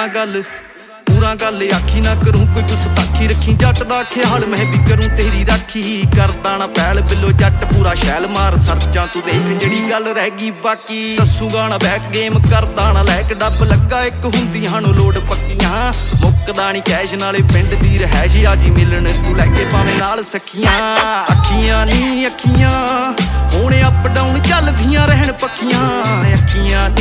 ਪੂਰਾ ਗੱਲ ਆਖੀ ਨਾ ਕਰੂੰ ਕੋਈ ਗੁਸਤਾਖੀ ਰੱਖੀ ਜੱਟ ਦਾ ਖਿਆਲ ਮੈਂ ਵੀ ਕਰੂੰ ਤੇਰੀ ਰਾਖੀ ਕਰਦਾ ਨਾ ਪਹਿਲ ਬਿੱਲੋ ਜੱਟ ਪੂਰਾ ਸ਼ੈਲ ਮਾਰ ਸਰਚਾਂ ਤੂੰ ਦੇਖ ਜਿਹੜੀ ਗੱਲ ਰਹਿ ਗਈ ਬਾਕੀ ਦੱਸੂਗਾ ਨਾ ਬੈਕ ਗੇਮ ਕਰਦਾ ਨਾ ਲੈਕ ਡੱਬ ਲੱਗਾ ਇੱਕ ਹੁੰਦੀਆਂ ਨੂੰ ਲੋਡ ਪੱਕੀਆਂ ਮੁੱਕਦਾ ਨਹੀਂ ਕੈਸ਼ ਨਾਲੇ ਪਿੰਡ ਦੀ ਰਹਿਸ਼ ਅੱਜ ਮਿਲਣ ਤੂੰ ਲੈ ਕੇ ਭਾਵੇਂ ਨਾਲ ਸਖੀਆਂ ਅੱਖੀਆਂ ਨੀ ਅੱਖੀਆਂ ਹੁਣ ਅਪ ਡਾਊਨ ਚੱਲਦੀਆਂ ਰਹਿਣ ਪੱਖੀਆਂ ਅੱਖੀਆਂ